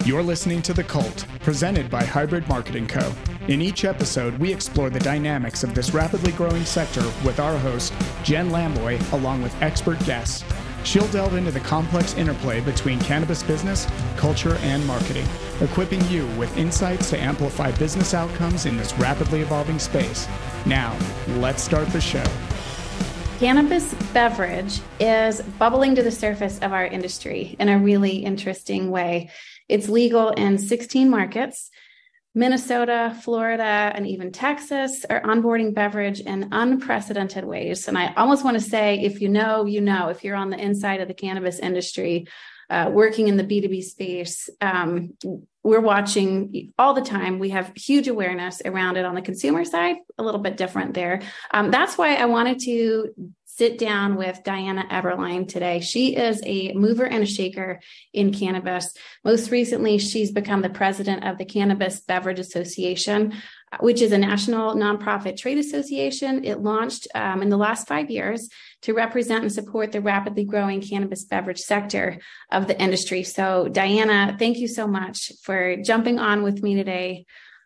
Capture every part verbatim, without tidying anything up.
You're listening to The Cult, presented by Hybrid Marketing Co. In each episode, we explore the dynamics of this rapidly growing sector with our host, Jen Lamboy, along with expert guests. She'll delve into the complex interplay between cannabis business, culture, and marketing, equipping you with insights to amplify business outcomes in this rapidly evolving space. Now, let's start the show. Cannabis beverage is bubbling to the surface of our industry in a really interesting way. It's legal in sixteen markets. Minnesota, Florida, and even Texas are onboarding beverage in unprecedented ways. And I almost want to say, if you know, you know, if you're on the inside of the cannabis industry, uh, working in the B two B space, um, we're watching all the time. We have huge awareness around it on the consumer side, a little bit different there. Um, that's why I wanted to sit down with Diana Eberlein today. She is a mover and a shaker in cannabis. Most recently, she's become the president of the Cannabis Beverage Association, which is a national nonprofit trade association. It launched um, in the last five years to represent and support the rapidly growing cannabis beverage sector of the industry. So, Diana, thank you so much for jumping on with me today.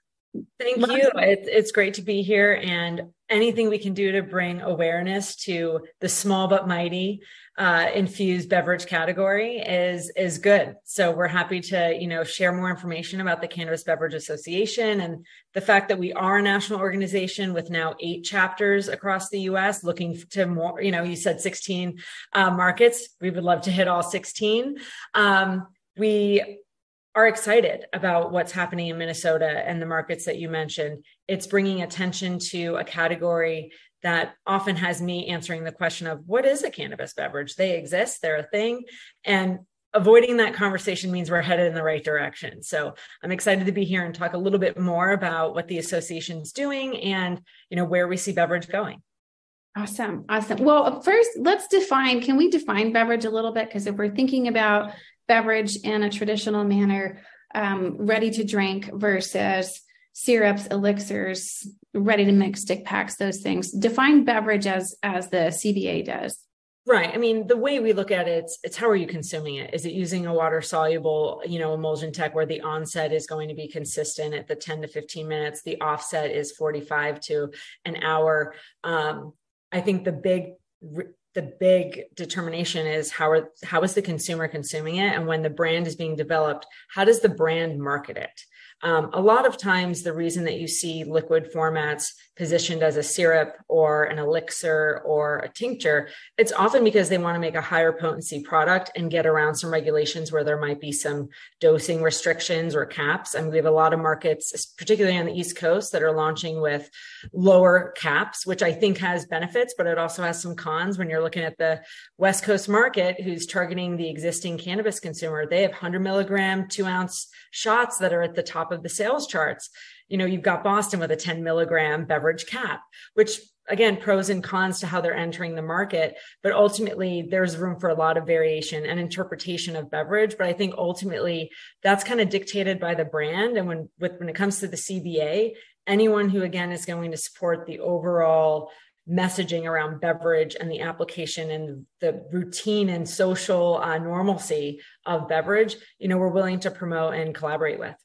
Thank you. It's, it's great to be here, and anything we can do to bring awareness to the small but mighty uh, infused beverage category is is good. So we're happy to, you know, share more information about the Cannabis Beverage Association and the fact that we are a national organization with now eight chapters across the U S, looking to more. You know, you said sixteen uh, markets. We would love to hit all sixteen. Um, we are excited about what's happening in Minnesota and the markets that you mentioned. It's bringing attention to a category that often has me answering the question of, what is a cannabis beverage? They exist, they're a thing. And avoiding that conversation means we're headed in the right direction. So I'm excited to be here and talk a little bit more about what the association's doing and, you know, where we see beverage going. Awesome. Awesome. Well, first, let's define, can we define beverage a little bit? Because if we're thinking about beverage in a traditional manner, um, ready to drink versus syrups, elixirs, ready to mix, stick packs, those things. Define beverage as as the C B A does. Right. I mean, the way we look at it, it's, it's how are you consuming it? Is it using a water soluble, you know, emulsion tech where the onset is going to be consistent at the ten to fifteen minutes, the offset is forty-five to an hour. Um, I think the big The big determination is how are, how is the consumer consuming it? And when the brand is being developed, how does the brand market it? Um, a lot of times, the reason that you see liquid formats positioned as a syrup or an elixir or a tincture, it's often because they want to make a higher potency product and get around some regulations where there might be some dosing restrictions or caps. I mean, we have a lot of markets, particularly on the East Coast, that are launching with lower caps, which I think has benefits, but it also has some cons. When you're looking at the West Coast market, who's targeting the existing cannabis consumer, they have one hundred milligram, two ounce shots that are at the top of the sales charts. You know, you've got Boston with a ten milligram beverage cap, which again, pros and cons to how they're entering the market. But ultimately, there's room for a lot of variation and interpretation of beverage. But I think ultimately that's kind of dictated by the brand. And when, with, when it comes to the C B A, anyone who, again, is going to support the overall messaging around beverage and the application and the routine and social uh, normalcy of beverage, you know, we're willing to promote and collaborate with.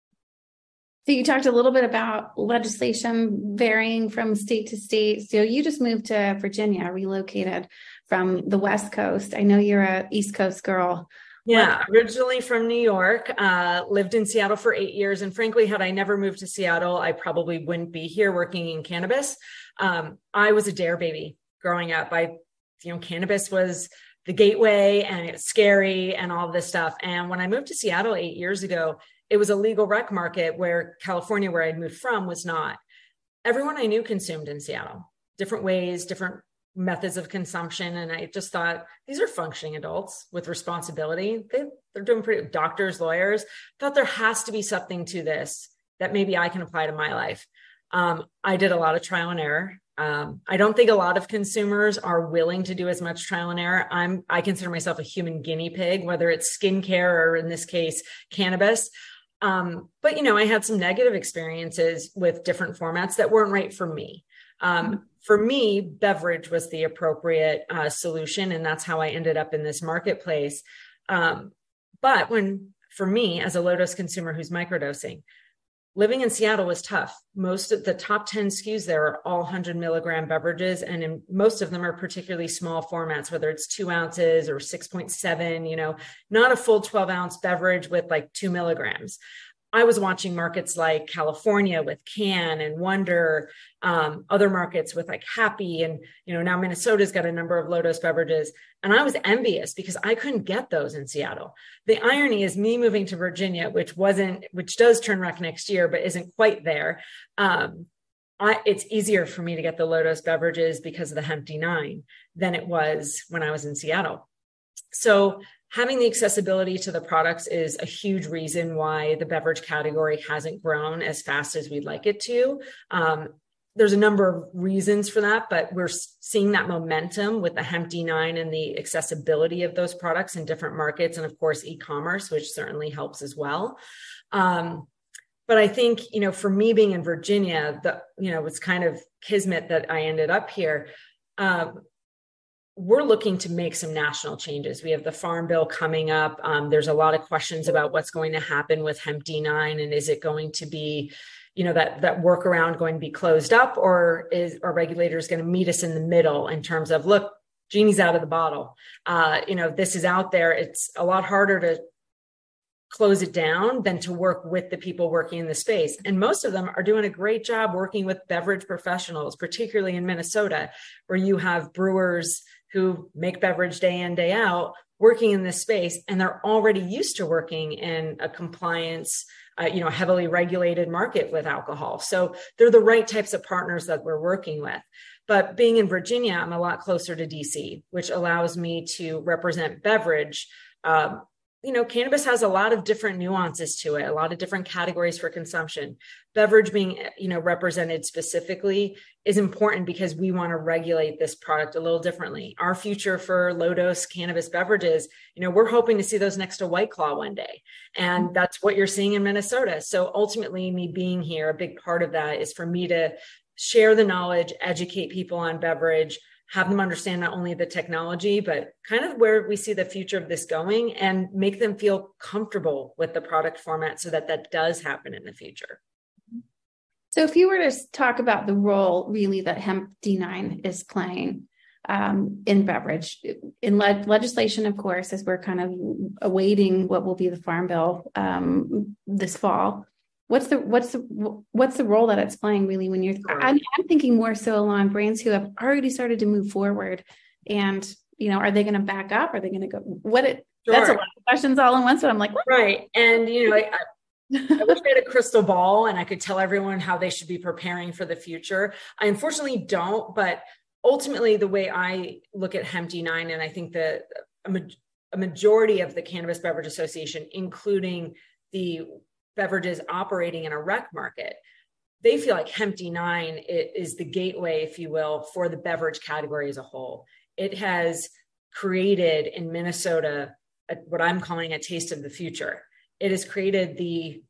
So you talked a little bit about legislation varying from state to state. So you just moved to Virginia, relocated from the West Coast. I know you're a East Coast girl. Yeah, originally from New York, uh, lived in Seattle for eight years. And frankly, had I never moved to Seattle, I probably wouldn't be here working in cannabis. Um, I was a dare baby growing up. I, you know, cannabis was the gateway and it's scary and all this stuff. And when I moved to Seattle eight years ago, it was a legal rec market where California, where I'd moved from, was not. Everyone I knew consumed in Seattle, different ways, different methods of consumption. And I just thought, these are functioning adults with responsibility. They, they're doing pretty, doctors, lawyers. Thought there has to be something to this that maybe I can apply to my life. Um, I did a lot of trial and error. Um, I don't think a lot of consumers are willing to do as much trial and error. I'm, I consider myself a human guinea pig, whether it's skincare or in this case, cannabis. Um, but, you know, I had some negative experiences with different formats that weren't right for me. Um, for me, beverage was the appropriate uh, solution. And that's how I ended up in this marketplace. Um, but when for me as a low dose consumer who's microdosing, living in Seattle was tough. Most of the top ten S K Us there are all one hundred milligram beverages. And in, most of them are particularly small formats, whether it's two ounces or six point seven, you know, not a full twelve ounce beverage with like two milligrams. I was watching markets like California with Can and Wonder, um, other markets with like Happy, and, you know, now Minnesota's got a number of low dose beverages. And I was envious because I couldn't get those in Seattle. The irony is me moving to Virginia, which wasn't, which does turn rec next year, but isn't quite there. Um, I, it's easier for me to get the low dose beverages because of the Hemp D nine than it was when I was in Seattle. So having the accessibility to the products is a huge reason why the beverage category hasn't grown as fast as we'd like it to. Um, there's a number of reasons for that, but we're seeing that momentum with the Hemp D nine and the accessibility of those products in different markets. And of course, e-commerce, which certainly helps as well. Um, but I think, you know, for me being in Virginia, the, you know, it's kind of kismet that I ended up here. Um, We're looking to make some national changes. We have the Farm Bill coming up. Um, there's a lot of questions about what's going to happen with Hemp D nine, and is it going to be, you know, that that workaround going to be closed up, or is our regulators going to meet us in the middle in terms of, look, genie's out of the bottle. Uh, you know, this is out there. It's a lot harder to close it down than to work with the people working in the space. And most of them are doing a great job working with beverage professionals, particularly in Minnesota, where you have brewers who make beverage day in, day out, working in this space, and they're already used to working in a compliance, uh, you know, heavily regulated market with alcohol. So they're the right types of partners that we're working with. But being in Virginia, I'm a lot closer to D C, which allows me to represent beverage. Um, you know, cannabis has a lot of different nuances to it, a lot of different categories for consumption. Beverage being, you know, represented specifically is important because we want to regulate this product a little differently. Our future for low dose cannabis beverages, you know, we're hoping to see those next to White Claw one day. And that's what you're seeing in Minnesota. So ultimately, me being here, a big part of that is for me to share the knowledge, educate people on beverage, have them understand not only the technology, but kind of where we see the future of this going, and make them feel comfortable with the product format so that that does happen in the future. So if you were to talk about the role really that Hemp D nine is playing um, in beverage, in le- legislation, of course, as we're kind of awaiting what will be the Farm Bill um, this fall, What's the what's the what's the role that it's playing really when you're? I'm, I'm thinking more so along brands who have already started to move forward, and you know, are they going to back up? Are they going to go? What it? Sure. That's a lot of questions all in once. But I'm like, what? Right, and you know, I, I wish I had a crystal ball and I could tell everyone how they should be preparing for the future. I unfortunately don't, but ultimately, the way I look at Hemp D nine, and I think that a, ma- a majority of the Cannabis Beverage Association, including the beverages operating in a rec market, they feel like Hemp D nine is the gateway, if you will, for the beverage category as a whole. It has created in Minnesota a, what I'm calling a taste of the future. It has created the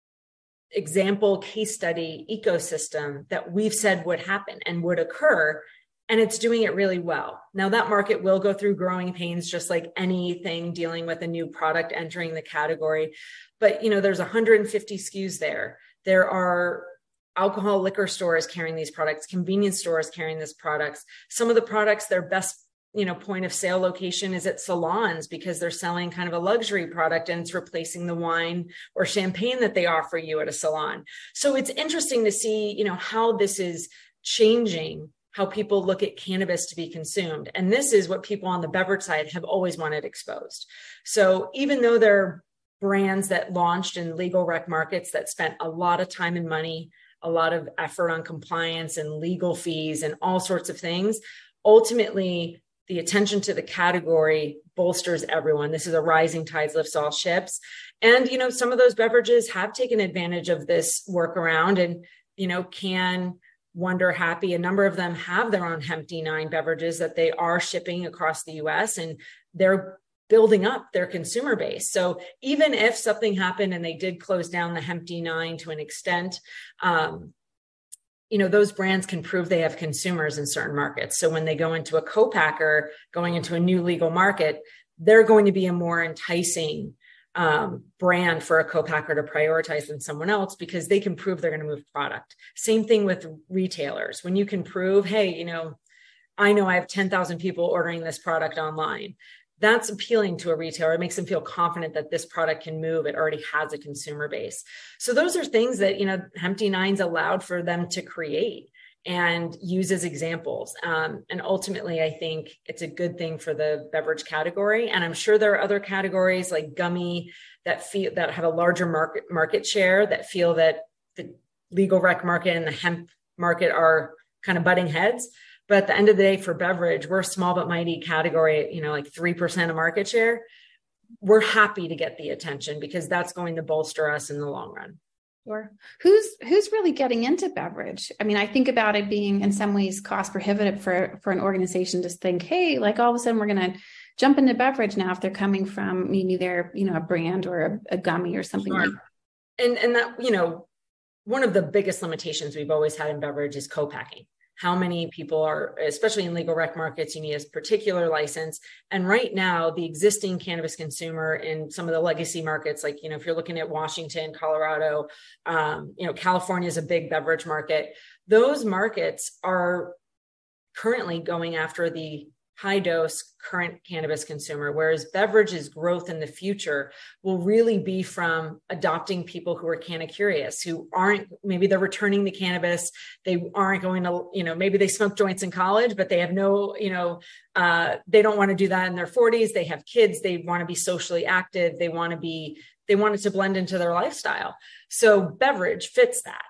example case study ecosystem that we've said would happen and would occur, and it's doing it really well. Now, that market will go through growing pains, just like anything dealing with a new product entering the category. But, you know, there's one hundred fifty S K Us there. There are alcohol liquor stores carrying these products, convenience stores carrying these products. Some of the products, their best, you know, point of sale location is at salons because they're selling kind of a luxury product and it's replacing the wine or champagne that they offer you at a salon. So it's interesting to see, you know, how this is changing how people look at cannabis to be consumed. And this is what people on the beverage side have always wanted exposed. So even though they're brands that launched in legal rec markets that spent a lot of time and money, a lot of effort on compliance and legal fees and all sorts of things, ultimately the attention to the category bolsters everyone. This is a rising tide lifts all ships. And, you know, some of those beverages have taken advantage of this workaround and, you know, Can, Wonder, Happy, a number of them have their own Hemp D nine beverages that they are shipping across the U S, and they're building up their consumer base. So even if something happened and they did close down the Hemp D nine to an extent, um, you know, those brands can prove they have consumers in certain markets. So when they go into a co-packer, going into a new legal market, they're going to be a more enticing um, brand for a co-packer to prioritize than someone else, because they can prove they're going to move product. Same thing with retailers. When you can prove, hey, you know, I know I have ten thousand people ordering this product online. That's appealing to a retailer. It makes them feel confident that this product can move. It already has a consumer base. So those are things that, you know, Hempty Nines allowed for them to create and use as examples. Um, and ultimately, I think it's a good thing for the beverage category. And I'm sure there are other categories like gummy that feel that have a larger market market share, that feel that the legal rec market and the hemp market are kind of butting heads. But at the end of the day, for beverage, we're a small but mighty category, you know, like three percent of market share. We're happy to get the attention because that's going to bolster us in the long run. Sure. Who's who's really getting into beverage? I mean, I think about it being in some ways cost prohibitive for, for an organization to think, hey, like all of a sudden we're going to jump into beverage now if they're coming from maybe they're, you know, a brand or a, a gummy or something Sure. like that. And, and that, you know, one of the biggest limitations we've always had in beverage is co-packing. How many people are, especially in legal rec markets, you need a particular license. And right now, the existing cannabis consumer in some of the legacy markets, like, you know, if you're looking at Washington, Colorado, um, you know, California is a big beverage market. Those markets are currently going after the high dose current cannabis consumer, whereas beverages growth in the future will really be from adopting people who are canna curious, who aren't, maybe they're returning to cannabis. They aren't going to, you know, maybe they smoke joints in college, but they have no, you know, uh, they don't want to do that in their forties. They have kids. They want to be socially active. They want to be, they want it to blend into their lifestyle. So beverage fits that.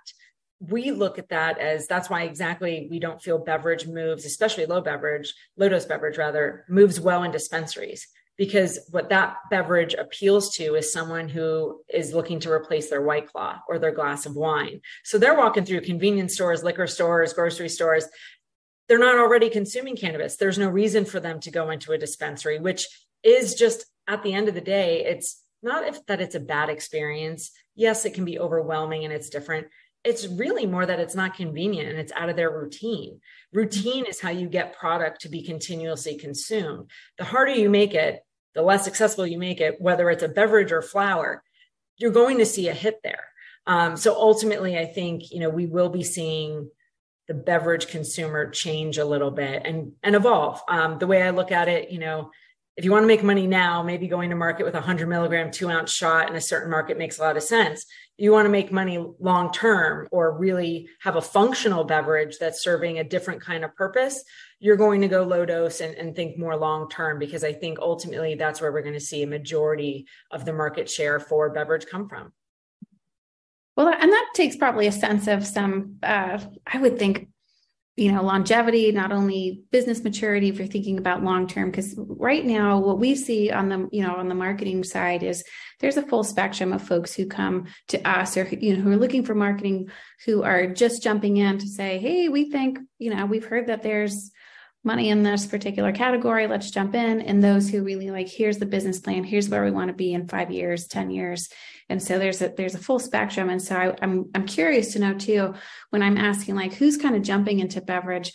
We look at that as, that's why exactly we don't feel beverage moves, especially low beverage, low dose beverage rather, moves well in dispensaries, because what that beverage appeals to is someone who is looking to replace their White Claw or their glass of wine. So they're walking through convenience stores, liquor stores, grocery stores. They're not already consuming cannabis. There's no reason for them to go into a dispensary, which is just, at the end of the day, it's not if that it's a bad experience. Yes, it can be overwhelming and it's different. It's really more that it's not convenient and it's out of their routine. Routine is how you get product to be continuously consumed. The harder you make it, the less accessible you make it, whether it's a beverage or flower, you're going to see a hit there. Um, so ultimately, I think, you know, we will be seeing the beverage consumer change a little bit and, and evolve. Um, the way I look at it, you know, if you want to make money now, maybe going to market with a hundred milligram, two ounce shot in a certain market makes a lot of sense. You want to make money long-term or really have a functional beverage that's serving a different kind of purpose, you're going to go low dose and, and think more long-term, because I think ultimately that's where we're going to see a majority of the market share for beverage come from. Well, and that takes probably a sense of some, uh, I would think, you know, longevity, not only business maturity, if you're thinking about long-term, because right now what we see on the, you know, on the marketing side is there's a full spectrum of folks who come to us or, you know, who are looking for marketing, who are just jumping in to say, hey, we think, you know, we've heard that there's money in this particular category. Let's jump in. And those who really like, here's the business plan. Here's where we want to be in five years, ten years. And so there's a, there's a full spectrum. And so I, I'm, I'm curious to know too, when I'm asking like, who's kind of jumping into beverage.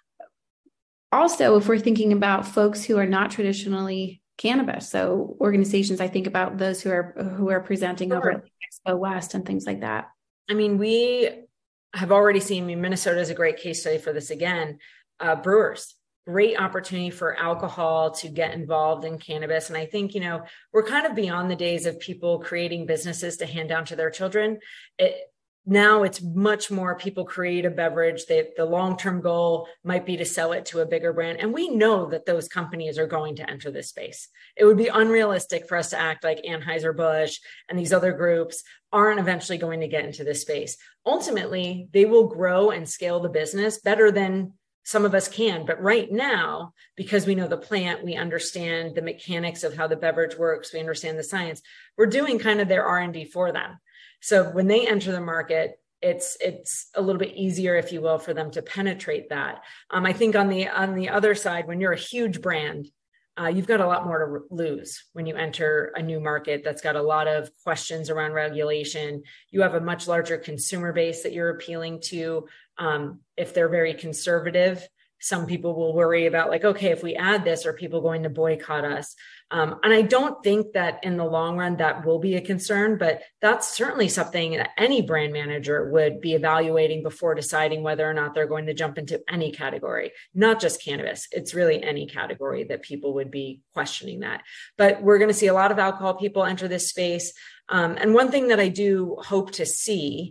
Also, if we're thinking about folks who are not traditionally cannabis, so organizations, I think about those who are, who are presenting Sure. over at Expo West and things like that. I mean, we have already seen, I mean, Minnesota is a great case study for this again. Uh, brewers, great opportunity for alcohol to get involved in cannabis. And I think, you know, we're kind of beyond the days of people creating businesses to hand down to their children. It, now it's much more people create a beverage. They, the long-term goal might be to sell it to a bigger brand. And we know that those companies are going to enter this space. It would be unrealistic for us to act like Anheuser-Busch and these other groups aren't eventually going to get into this space. Ultimately, they will grow and scale the business better than some of us can. But right now, because we know the plant, we understand the mechanics of how the beverage works, we understand the science, we're doing kind of their R and D for them. So when they enter the market, it's it's a little bit easier, if you will, for them to penetrate that. Um, I think on the on the other side, when you're a huge brand, uh, you've got a lot more to lose when you enter a new market that's got a lot of questions around regulation. You have a much larger consumer base that you're appealing to. Um, if they're very conservative, some people will worry about like, okay, if we add this, are people going to boycott us? Um, and I don't think that in the long run, that will be a concern, but that's certainly something that any brand manager would be evaluating before deciding whether or not they're going to jump into any category, not just cannabis. It's really any category that people would be questioning that. But we're going to see a lot of alcohol people enter this space. Um, and one thing that I do hope to see,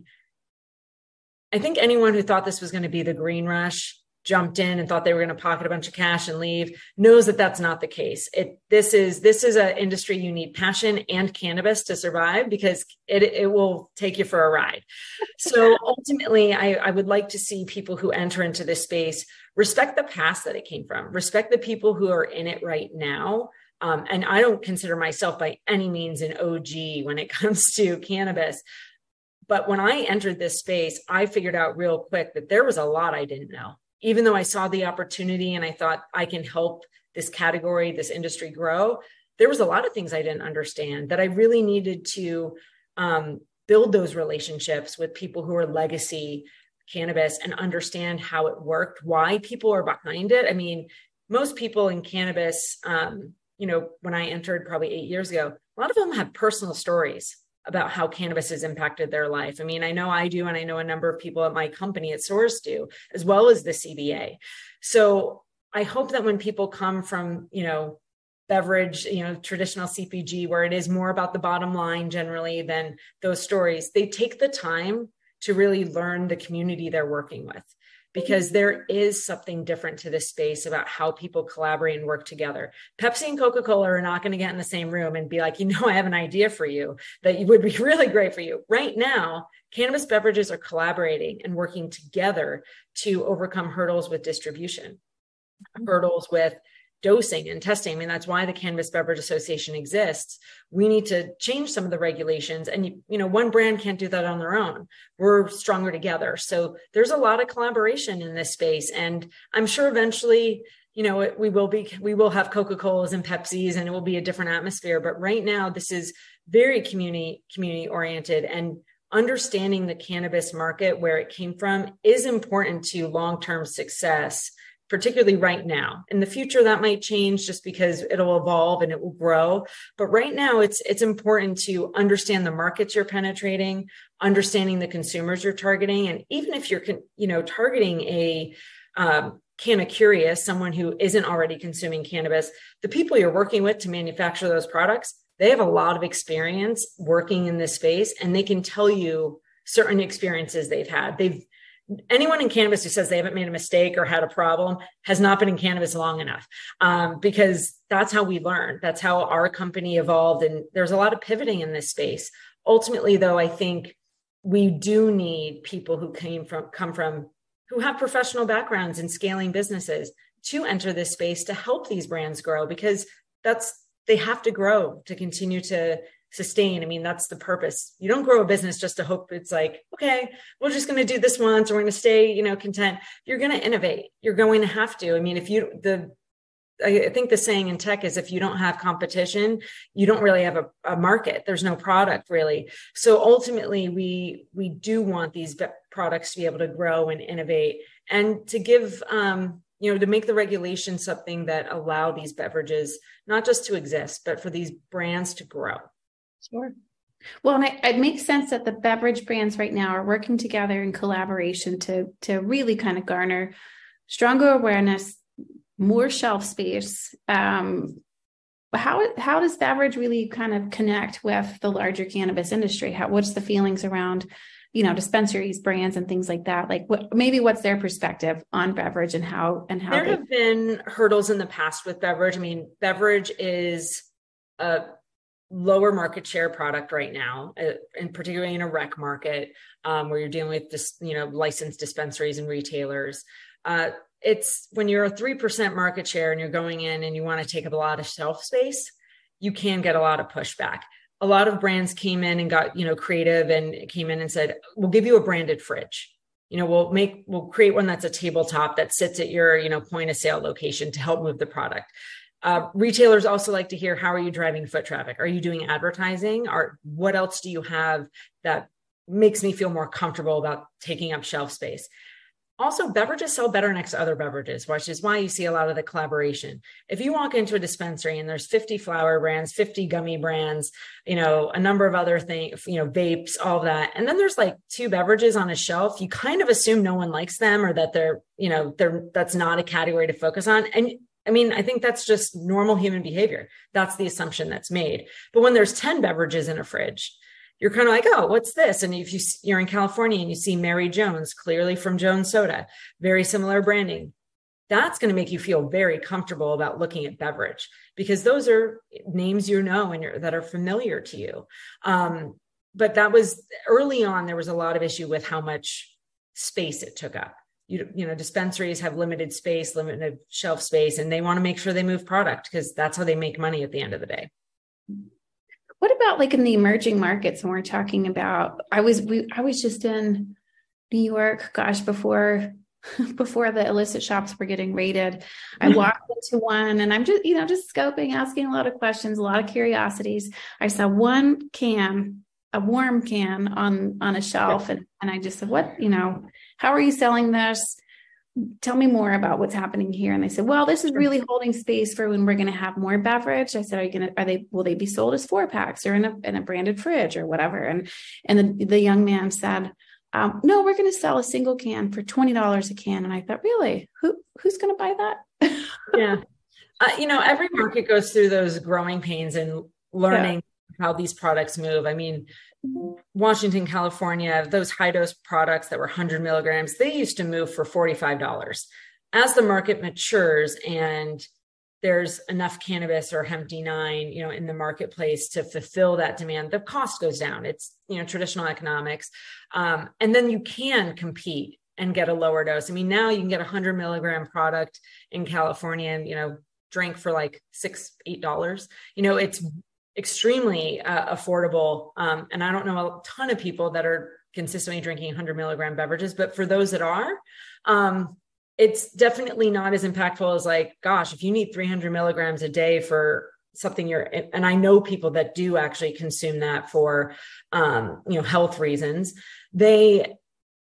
I think anyone who thought this was going to be the green rush, jumped in and thought they were going to pocket a bunch of cash and leave, knows that that's not the case. It this is this is an industry you need passion and cannabis to survive, because it it will take you for a ride. So ultimately, I, I would like to see people who enter into this space respect the past that it came from, respect the people who are in it right now. Um, and I don't consider myself by any means an O G when it comes to cannabis. But when I entered this space, I figured out real quick that there was a lot I didn't know. Even though I saw the opportunity and I thought I can help this category, this industry grow, there was a lot of things I didn't understand that I really needed to um, build those relationships with people who are legacy cannabis and understand how it worked, why people are behind it. I mean, most people in cannabis, um, you know, when I entered probably eight years ago, a lot of them have personal stories about how cannabis has impacted their life. I mean, I know I do, and I know a number of people at my company at Source do, as well as the C B A. So I hope that when people come from, you know, beverage, you know, traditional C P G, where it is more about the bottom line generally than those stories, they take the time to really learn the community they're working with. Because there is something different to this space about how people collaborate and work together. Pepsi and Coca-Cola are not going to get in the same room and be like, you know, I have an idea for you that would be really great for you. Right now, cannabis beverages are collaborating and working together to overcome hurdles with distribution, hurdles with dosing and testing. I mean, that's why the Cannabis Beverage Association exists. We need to change some of the regulations, and, you know, one brand can't do that on their own. We're stronger together. So there's a lot of collaboration in this space. And I'm sure eventually, you know, it, we will be, we will have Coca-Colas and Pepsis, and it will be a different atmosphere. But right now, this is very community, community oriented, and understanding the cannabis market, where it came from, is important to long-term success, particularly right now. In the future, that might change just because it'll evolve and it will grow. But right now, it's it's important to understand the markets you're penetrating, understanding the consumers you're targeting. And even if you're, you know, targeting a um, canna curious, someone who isn't already consuming cannabis, the people you're working with to manufacture those products, they have a lot of experience working in this space, and they can tell you certain experiences they've had. They've Anyone in cannabis who says they haven't made a mistake or had a problem has not been in cannabis long enough, um, because that's how we learn. That's how our company evolved. And there's a lot of pivoting in this space. Ultimately, though, I think we do need people who came from, come from, who have professional backgrounds in scaling businesses to enter this space to help these brands grow, because that's, they have to grow to continue to sustain. I mean, that's the purpose. You don't grow a business just to hope it's like, okay, we're just going to do this once, or we're going to stay, you know, content. You're going to innovate. You're going to have to. I mean, if you, the, I think the saying in tech is, if you don't have competition, you don't really have a, a market. There's no product really. So ultimately, we, we do want these be- products to be able to grow and innovate, and to give, um, you know, to make the regulation something that allow these beverages, not just to exist, but for these brands to grow. Sure. Well, and it, it makes sense that the beverage brands right now are working together in collaboration to, to really kind of garner stronger awareness, more shelf space. Um, how, how does beverage really kind of connect with the larger cannabis industry? How, what's the feelings around, you know, dispensaries, brands, and things like that? Like, what, maybe what's their perspective on beverage, and how, and how there they... have been hurdles in the past with beverage. I mean, beverage is a lower market share product right now, uh, and particularly in a rec market, um, where you're dealing with just, you know, licensed dispensaries and retailers. Uh, it's when you're a three percent market share and you're going in and you want to take up a lot of shelf space, you can get a lot of pushback. A lot of brands came in and got, you know, creative and came in and said, we'll give you a branded fridge. You know, we'll make, we'll create one that's a tabletop that sits at your, you know, point of sale location to help move the product. Uh, retailers also like to hear, how are you driving foot traffic? Are you doing advertising? Or what else do you have that makes me feel more comfortable about taking up shelf space? Also, beverages sell better next to other beverages, which is why you see a lot of the collaboration. If you walk into a dispensary and there's fifty flower brands, fifty gummy brands, you know, a number of other things, you know, vapes, all of that, and then there's like two beverages on a shelf, you kind of assume no one likes them or that they're, you know, they're, that's not a category to focus on. And I mean, I think that's just normal human behavior. That's the assumption that's made. But when there's ten beverages in a fridge, you're kind of like, oh, what's this? And if you, you're in California and you see Mary Jones, clearly from Jones Soda, very similar branding, that's going to make you feel very comfortable about looking at beverage, because those are names you know and you're, that are familiar to you. Um, but that was early on, there was a lot of issue with how much space it took up. You, you know, dispensaries have limited space, limited shelf space, and they want to make sure they move product because that's how they make money at the end of the day. What about like in the emerging markets when we're talking about, I was, we, I was just in New York, gosh, before, before the illicit shops were getting raided. I walked into one and I'm just, you know, just scoping, asking a lot of questions, a lot of curiosities. I saw one can, a warm can on, on a shelf. And, and I just said, what, you know, how are you selling this? Tell me more about what's happening here. And they said, well, this is really holding space for when we're going to have more beverage. I said, are you going to, are they, will they be sold as four packs or in a, in a branded fridge or whatever? And, and the, the young man said, um, no, we're going to sell a single can for twenty dollars a can. And I thought, really, who, who's going to buy that? Yeah. Uh, you know, every market goes through those growing pains and learning yeah. how these products move. I mean, Washington, California, those high dose products that were one hundred milligrams, they used to move for forty-five dollars. As the market matures and there's enough cannabis or hemp D nine, you know, in the marketplace to fulfill that demand, the cost goes down. It's, you know, traditional economics. Um, and then you can compete and get a lower dose. I mean, now you can get a one hundred milligram product in California and, you know, drink for like six, eight dollars. You know, it's extremely uh, affordable. Um, and I don't know a ton of people that are consistently drinking one hundred milligram beverages, but for those that are, um, it's definitely not as impactful as like, gosh, if you need three hundred milligrams a day for something you're, and I know people that do actually consume that for, um, you know, health reasons, they,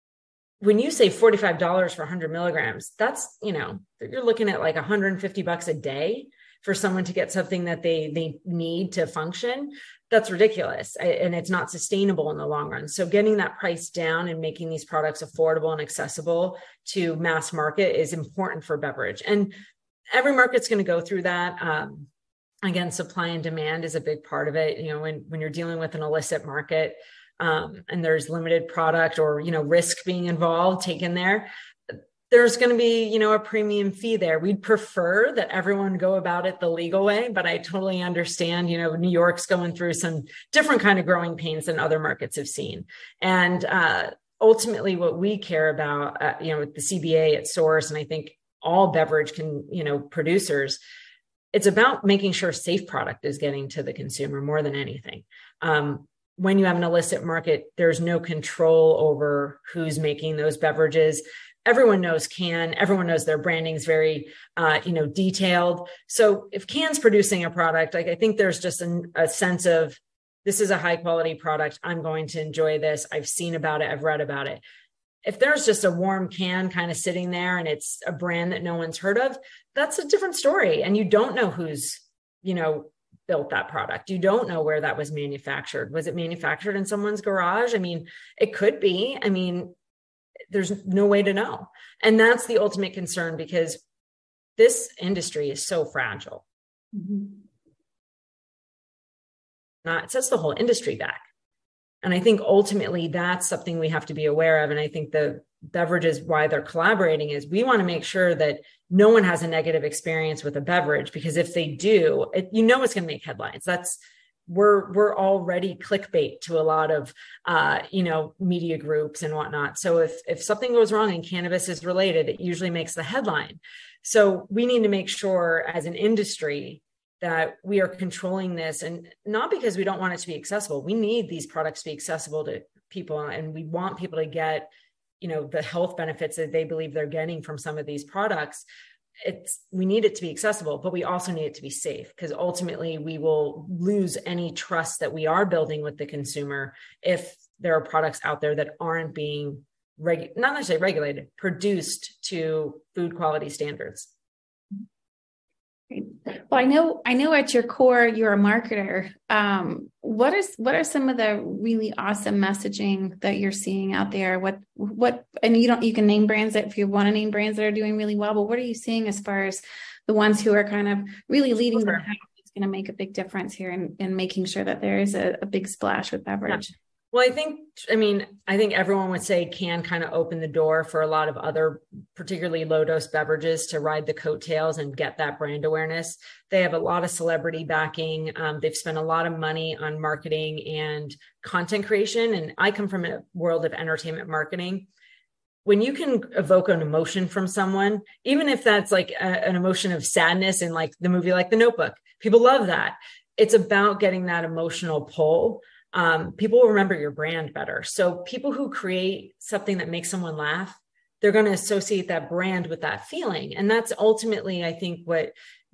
when you say forty-five dollars for one hundred milligrams, that's, you know, you're looking at like one hundred fifty bucks a day for someone to get something that they they need to function. That's ridiculous. And it's not sustainable in the long run. So getting that price down and making these products affordable and accessible to mass market is important for beverage. And every market's going to go through that. Um, again, supply and demand is a big part of it. You know, when, when you're dealing with an illicit market, um, and there's limited product or, you know, risk being involved, taken there, there's going to be, you know, a premium fee there. We'd prefer that everyone go about it the legal way, but I totally understand, you know, New York's going through some different kind of growing pains than other markets have seen. And uh, ultimately what we care about, uh, you know, with the C B A at Source, and I think all beverage can, you know, producers, it's about making sure safe product is getting to the consumer more than anything. Um, when you have an illicit market, there's no control over who's making those beverages. Everyone knows Can, everyone knows their branding is very, uh, you know, detailed. So if Can's producing a product, like I think there's just an, a sense of, this is a high quality product. I'm going to enjoy this. I've seen about it. I've read about it. If there's just a warm can kind of sitting there and it's a brand that no one's heard of, that's a different story. And you don't know who's, you know, built that product. You don't know where that was manufactured. Was it manufactured in someone's garage? I mean, it could be. I mean, there's no way to know. And that's the ultimate concern because this industry is so fragile. Mm-hmm. Not, it sets the whole industry back. And I think ultimately that's something we have to be aware of. And I think the beverages, why they're collaborating is we want to make sure that no one has a negative experience with a beverage, because if they do, it, you know, it's going to make headlines. That's, we're, we're already clickbait to a lot of, uh, you know, media groups and whatnot. So if, if something goes wrong and cannabis is related, it usually makes the headline. So we need to make sure as an industry that we are controlling this, and not because we don't want it to be accessible. We need these products to be accessible to people, and we want people to get, you know, the health benefits that they believe they're getting from some of these products. It's, we need it to be accessible, but we also need it to be safe, because ultimately we will lose any trust that we are building with the consumer if there are products out there that aren't being reg- not necessarily regulated, produced to food quality standards. Well, I know, I know at your core, you're a marketer. Um, what is, what are some of the really awesome messaging that you're seeing out there? What, what, and you don't, you can name brands that if you want to name brands that are doing really well, but what are you seeing as far as the ones who are kind of really leading the pack? It's going to make a big difference here in, in making sure that there is a, a big splash with beverage. Yeah. Well, I think, I mean, I think everyone would say can kind of open the door for a lot of other, particularly low dose beverages to ride the coattails and get that brand awareness. They have a lot of celebrity backing. Um, they've spent a lot of money on marketing and content creation. And I come from a world of entertainment marketing. When you can evoke an emotion from someone, even if that's like a, an emotion of sadness in like the movie, like The Notebook, people love that. It's about getting that emotional pull. Um, people will remember your brand better. So people who create something that makes someone laugh, they're going to associate that brand with that feeling. And that's ultimately, I think, what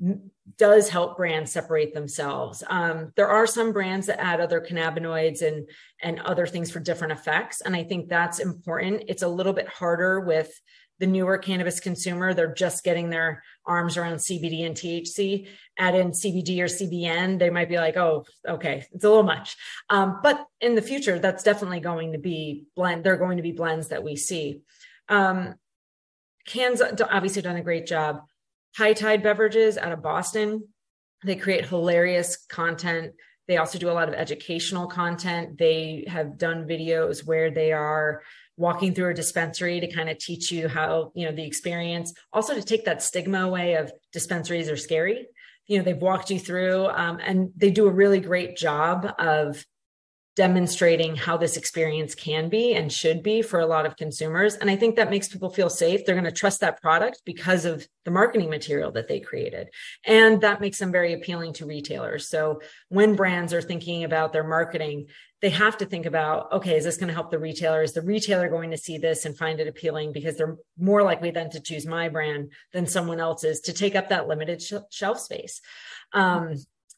does help brands separate themselves. Um, there are some brands that add other cannabinoids and, and other things for different effects. And I think that's important. It's a little bit harder with the newer cannabis consumer. They're just getting their arms around C B D and T H C. Add in C B D or C B N, they might be like, oh, okay, it's a little much. Um, but in the future, that's definitely going to be blend. They're going to be blends that we see. Um, Can's obviously done a great job. High Tide Beverages out of Boston, they create hilarious content. They also do a lot of educational content. They have done videos where they are walking through a dispensary to kind of teach you how, you know, the experience, also to take that stigma away of dispensaries are scary. You know, they've walked you through um, and they do a really great job of demonstrating how this experience can be and should be for a lot of consumers. And I think that makes people feel safe. They're going to trust that product because of the marketing material that they created. And that makes them very appealing to retailers. So when brands are thinking about their marketing, they have to think about, okay, is this going to help the retailer? Is the retailer going to see this and find it appealing? Because they're more likely then to choose my brand than someone else's to take up that limited sh- shelf space. Um,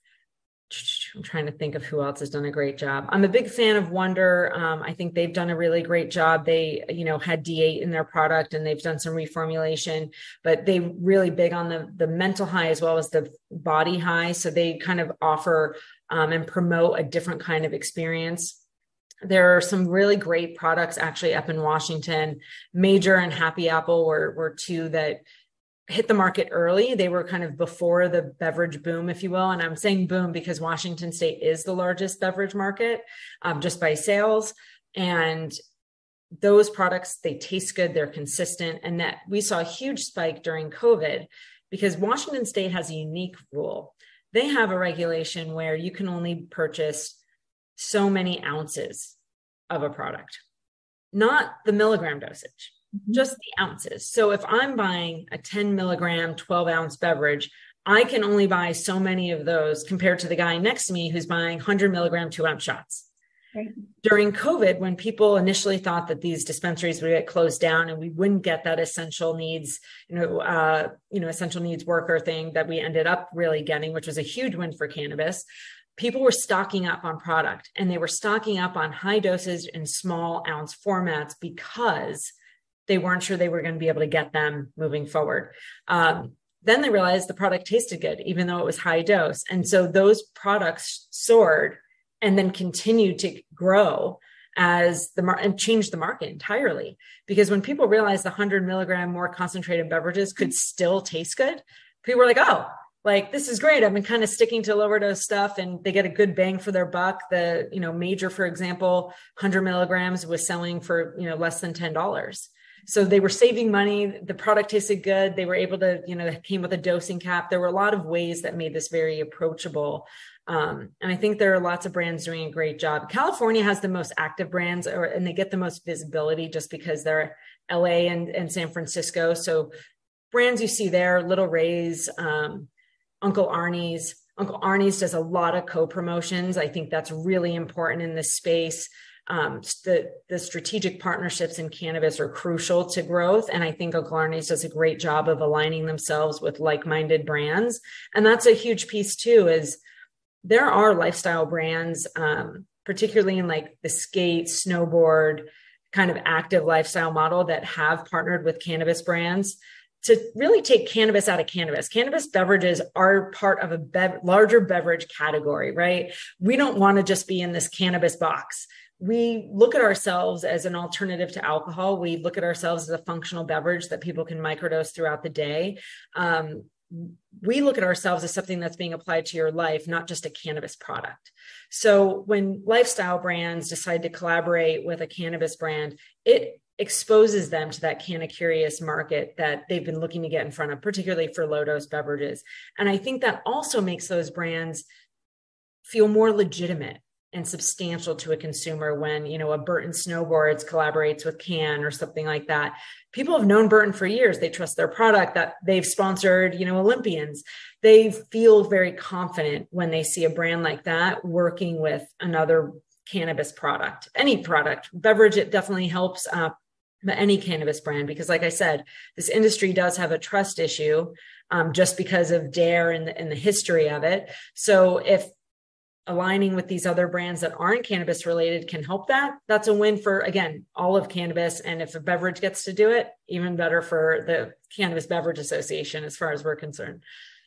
I'm trying to think of who else has done a great job. I'm a big fan of Wonder. Um, I think they've done a really great job. They, you know, had D eight in their product and they've done some reformulation, but they really big on the, the mental high as well as the body high. So they kind of offer um, and promote a different kind of experience. There are some really great products actually up in Washington. Major and Happy Apple were, were two that hit the market early. They were kind of before the beverage boom, if you will. And I'm saying boom because Washington State is the largest beverage market um, just by sales. And those products, they taste good, they're consistent. And that we saw a huge spike during COVID because Washington State has a unique rule. They have a regulation where you can only purchase so many ounces of a product, not the milligram dosage. Just the ounces. So if I'm buying a ten milligram, twelve ounce beverage, I can only buy so many of those compared to the guy next to me who's buying one hundred milligram, two ounce shots. Right. During COVID, when people initially thought that these dispensaries would get closed down and we wouldn't get that essential needs, you know, uh, you know, essential needs worker thing that we ended up really getting, which was a huge win for cannabis. People were stocking up on product and they were stocking up on high dosage and small ounce formats because they weren't sure they were going to be able to get them moving forward. Um, then they realized the product tasted good, even though it was high dose. And so those products soared and then continued to grow as the mar- and changed the market entirely. Because when people realized the one hundred milligram more concentrated beverages could still taste good, people were like, oh, like, this is great. I've been kind of sticking to lower dose stuff and they get a good bang for their buck. The, you know, Major, for example, one hundred milligrams was selling for, you know, less than ten dollars. So they were saving money. The product tasted good. They were able to, you know, came with a dosing cap. There were a lot of ways that made this very approachable. Um, and I think there are lots of brands doing a great job. California has the most active brands or, and they get the most visibility just because they're L A and, and San Francisco. So brands you see there, Little Ray's, um, Uncle Arnie's. Uncle Arnie's does a lot of co-promotions. I think that's really important in this space. Um, the, the strategic partnerships in cannabis are crucial to growth. And I think Uncle Arnie's does a great job of aligning themselves with like-minded brands. And that's a huge piece too, is there are lifestyle brands, um, particularly in like the skate, snowboard kind of active lifestyle model that have partnered with cannabis brands to really take cannabis out of cannabis. Cannabis beverages are part of a bev- larger beverage category, right? We don't want to just be in this cannabis box. We look at ourselves as an alternative to alcohol. We look at ourselves as a functional beverage that people can microdose throughout the day. Um, we look at ourselves as something that's being applied to your life, not just a cannabis product. So when lifestyle brands decide to collaborate with a cannabis brand, it exposes them to that Canna Curious market that they've been looking to get in front of, particularly for low dose beverages. And I think that also makes those brands feel more legitimate and substantial to a consumer when, you know, a Burton Snowboards collaborates with Cann or something like that. People have known Burton for years. They trust their product, that they've sponsored, you know, Olympians. They feel very confident when they see a brand like that working with another cannabis product, any product. Beverage, it definitely helps uh, any cannabis brand, because like I said, this industry does have a trust issue um, just because of DARE and the, and the history of it. So if aligning with these other brands that aren't cannabis related can help that, that's a win for, again, all of cannabis. And if a beverage gets to do it, even better for the Cannabis Beverage Association, as far as we're concerned.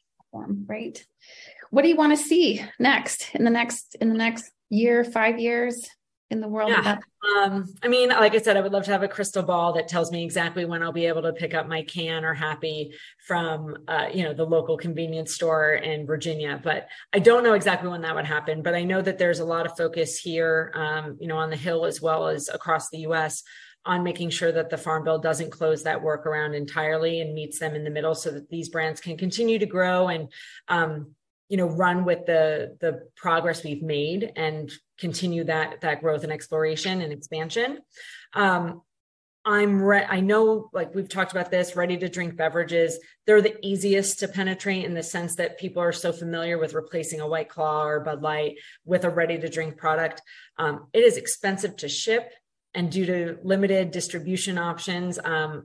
Great. What do you want to see next in the next, in the next year, five years in the world? Yeah. Of that? Um, I mean, like I said, I would love to have a crystal ball that tells me exactly when I'll be able to pick up my Cann or Happy from, uh, you know, the local convenience store in Virginia. But I don't know exactly when that would happen. But I know that there's a lot of focus here, um, you know, on the Hill as well as across the U S on making sure that the Farm Bill doesn't close that workaround entirely and meets them in the middle, so that these brands can continue to grow and, um, you know, run with the the progress we've made and continue that that growth and exploration and expansion. Um, I'm re- I know, like we've talked about this, ready to drink beverages, they're the easiest to penetrate in the sense that people are so familiar with replacing a White Claw or Bud Light with a ready to drink product. Um, it is expensive to ship, and due to limited distribution options, um,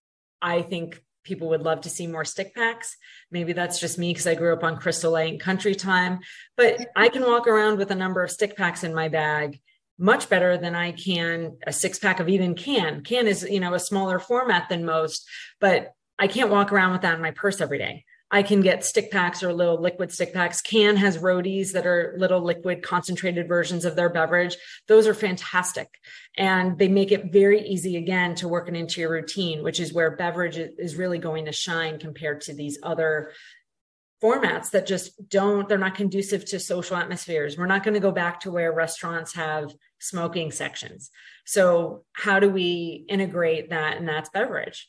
I think people would love to see more stick packs. Maybe that's just me because I grew up on Crystal Light and Country Time, but I can walk around with a number of stick packs in my bag much better than I can a six pack of even Cann. Cann is, you know, a smaller format than most, but I can't walk around with that in my purse every day. I can get stick packs or little liquid stick packs. Cann has roadies that are little liquid concentrated versions of their beverage. Those are fantastic. And they make it very easy, again, to work it into your routine, which is where beverage is really going to shine compared to these other formats that just don't, they're not conducive to social atmospheres. We're not going to go back to where restaurants have smoking sections. So how do we integrate that? And that's beverage.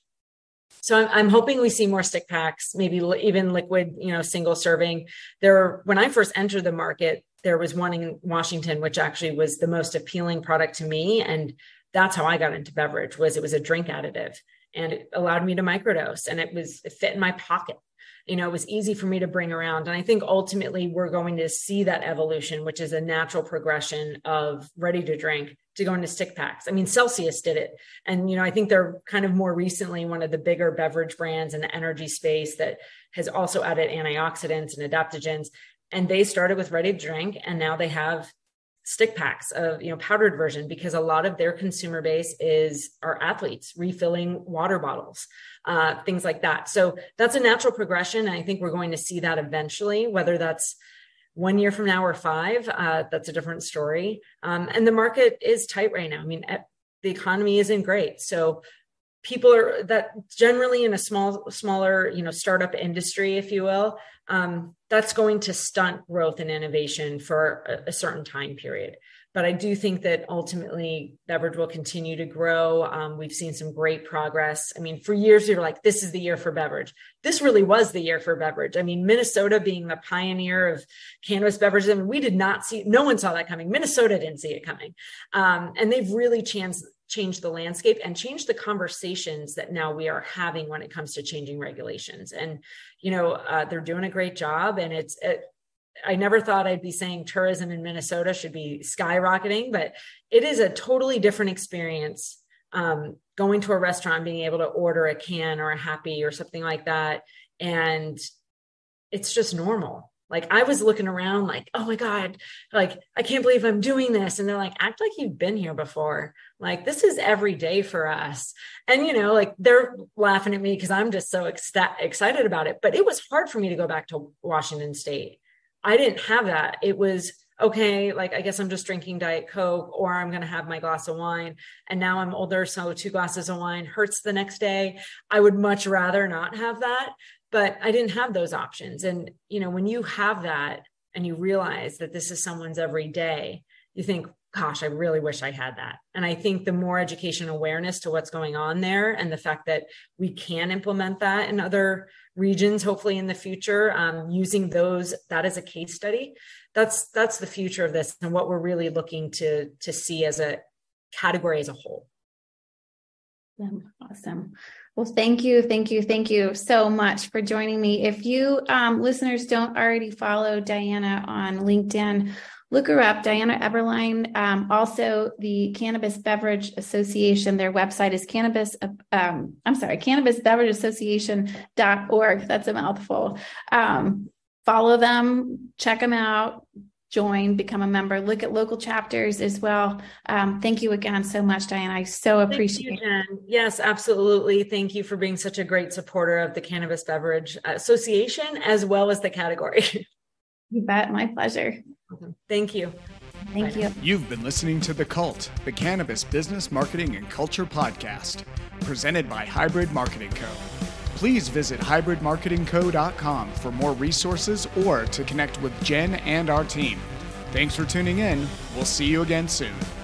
So I'm, I'm hoping we see more stick packs, maybe li- even liquid, you know, single serving. There, when I first entered the market, there was one in Washington, which actually was the most appealing product to me. And that's how I got into beverage, was it was a drink additive, and it allowed me to microdose, and it was, it fit in my pocket. You know, it was easy for me to bring around. And I think ultimately we're going to see that evolution, which is a natural progression of ready to drink to go into stick packs. I mean, Celsius did it. And, you know, I think they're kind of more recently one of the bigger beverage brands in the energy space that has also added antioxidants and adaptogens. And they started with ready to drink, and now they have stick packs of, you know, powdered version, because a lot of their consumer base is our athletes refilling water bottles, uh, things like that. So that's a natural progression. And I think we're going to see that eventually, whether that's one year from now or five, uh, that's a different story. Um, and the market is tight right now. I mean, the economy isn't great. So people are that generally in a small, smaller, you know, startup industry, if you will, um, that's going to stunt growth and innovation for a, a certain time period. But I do think that ultimately beverage will continue to grow. Um, we've seen some great progress. I mean, for years, we were like, this is the year for beverage. This really was the year for beverage. I mean, Minnesota being the pioneer of cannabis beverages, I mean, we did not see, no one saw that coming. Minnesota didn't see it coming. Um, and they've really changed, changed the landscape and changed the conversations that now we are having when it comes to changing regulations. And, you know, uh, they're doing a great job. And it's, it, I never thought I'd be saying tourism in Minnesota should be skyrocketing, but it is a totally different experience. Um, going to a restaurant, being able to order a Cann or a Happy or something like that. And it's just normal. Like I was looking around like, oh my God, like, I can't believe I'm doing this. And they're like, act like you've been here before. Like, this is every day for us. And, you know, like they're laughing at me because I'm just so ex- excited about it. But it was hard for me to go back to Washington State. I didn't have that. It was, okay, like, I guess I'm just drinking Diet Coke, or I'm going to have my glass of wine. And now I'm older, so two glasses of wine hurts the next day. I would much rather not have that. But I didn't have those options. And, you know, when you have that and you realize that this is someone's every day, you think, gosh, I really wish I had that. And I think the more education awareness to what's going on there, and the fact that we can implement that in other regions, hopefully in the future, um, using those, that as a case study, that's, that's the future of this and what we're really looking to, to see as a category as a whole. Awesome. Well, thank you, thank you, thank you so much for joining me. If you um, listeners don't already follow Diana on LinkedIn, look her up, Diana Eberlein. Um, also, the Cannabis Beverage Association, their website is cannabis, um, I'm sorry, cannabis beverage association dot org. That's a mouthful. Um, follow them, check them out. Join, become a member, look at local chapters as well. Um, thank you again so much, Diane. I so appreciate it. Jen. Yes, absolutely. Thank you for being such a great supporter of the Cannabis Beverage Association, as well as the category. You bet. My pleasure. Thank you. Thank Bye. you. You've been listening to The Cult, the Cannabis Business Marketing and Culture Podcast, presented by Hybrid Marketing Co. Please visit hybrid marketing co dot com for more resources or to connect with Jen and our team. Thanks for tuning in. We'll see you again soon.